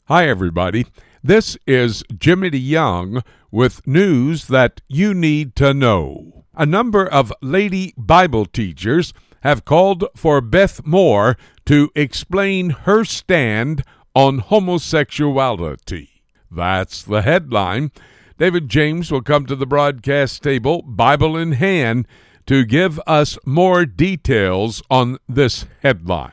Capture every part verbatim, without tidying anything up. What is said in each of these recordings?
Hi, everybody. This is Jimmy DeYoung with news that you need to know. A number of lady Bible teachers have called for Beth Moore to explain her stand on homosexuality. That's the headline. David James will come to the broadcast table, Bible in hand, to give us more details on this headline.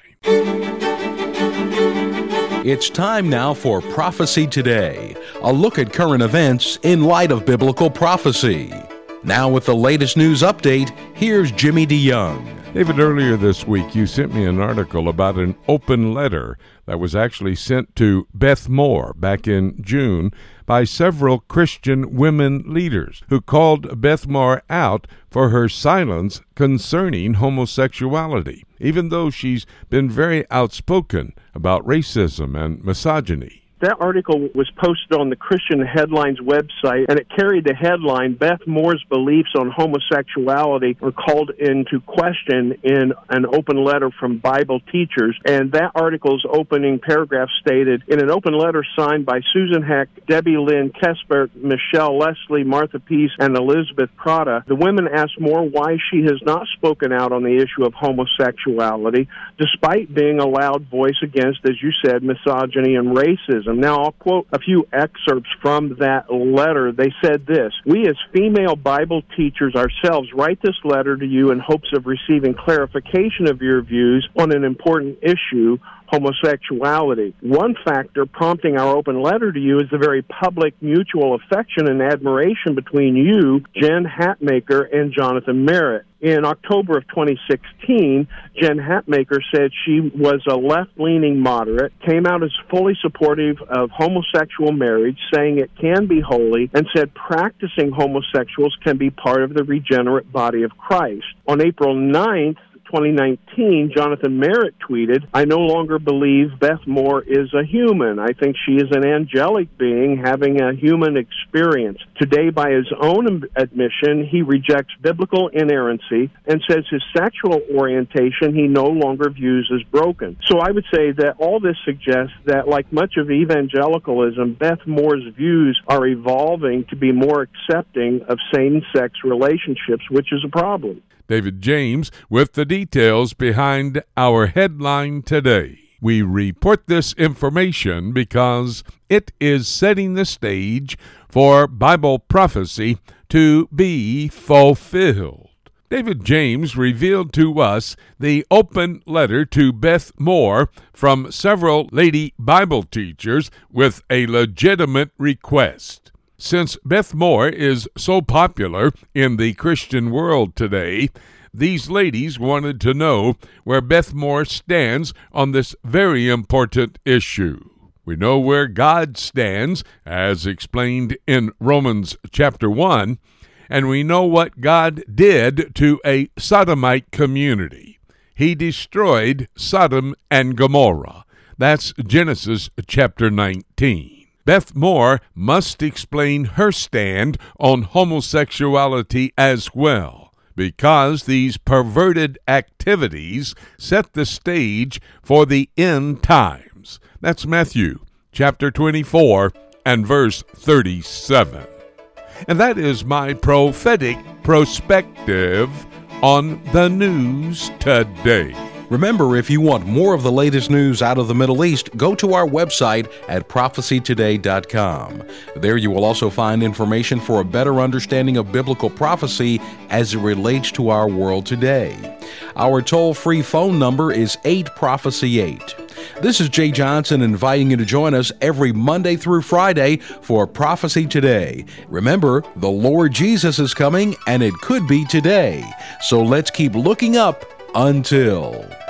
It's time now for Prophecy Today, a look at current events in light of biblical prophecy. Now with the latest news update, here's Jimmy DeYoung. David, earlier this week you sent me an article about an open letter that was actually sent to Beth Moore back in June by several Christian women leaders who called Beth Moore out for her silence concerning homosexuality, even though she's been very outspoken about racism and misogyny. That article was posted on the Christian Headlines website, and it carried the headline, Beth Moore's beliefs on homosexuality were called into question in an open letter from Bible teachers. And that article's opening paragraph stated, in an open letter signed by Susan Heck, Debbie Lynn Kespert, Michelle Leslie, Martha Peace, and Elizabeth Prada, the women asked Moore why she has not spoken out on the issue of homosexuality, despite being allowed voice against, as you said, misogyny and racism. Now, I'll quote a few excerpts from that letter. They said this, "We as female Bible teachers ourselves write this letter to you in hopes of receiving clarification of your views on an important issue, homosexuality. One factor prompting our open letter to you is the very public mutual affection and admiration between you, Jen Hatmaker, and Jonathan Merritt. In October of twenty sixteen, Jen Hatmaker said she was a left-leaning moderate, came out as fully supportive of homosexual marriage, saying it can be holy, and said practicing homosexuals can be part of the regenerate body of Christ. On April ninth, twenty nineteen, Jonathan Merritt tweeted, I no longer believe Beth Moore is a human. I think she is an angelic being having a human experience. Today, by his own admission, he rejects biblical inerrancy and says his sexual orientation he no longer views as broken. So I would say that all this suggests that, like much of evangelicalism, Beth Moore's views are evolving to be more accepting of same-sex relationships, which is a problem. David James with the details behind our headline today. We report this information because it is setting the stage for Bible prophecy to be fulfilled. David James revealed to us the open letter to Beth Moore from several lady Bible teachers with a legitimate request. Since Beth Moore is so popular in the Christian world today, these ladies wanted to know where Beth Moore stands on this very important issue. We know where God stands, as explained in Romans chapter one, and we know what God did to a sodomite community. He destroyed Sodom and Gomorrah. That's Genesis chapter nineteen. Beth Moore must explain her stand on homosexuality as well, because these perverted activities set the stage for the end times. That's Matthew chapter twenty-four and verse thirty-seven. And that is my prophetic perspective on the news today. Remember, if you want more of the latest news out of the Middle East, go to our website at prophecy today dot com. There you will also find information for a better understanding of biblical prophecy as it relates to our world today. Our toll-free phone number is eight prophecy eight. This is Jay Johnson inviting you to join us every Monday through Friday for Prophecy Today. Remember, the Lord Jesus is coming, and it could be today. So let's keep looking up until...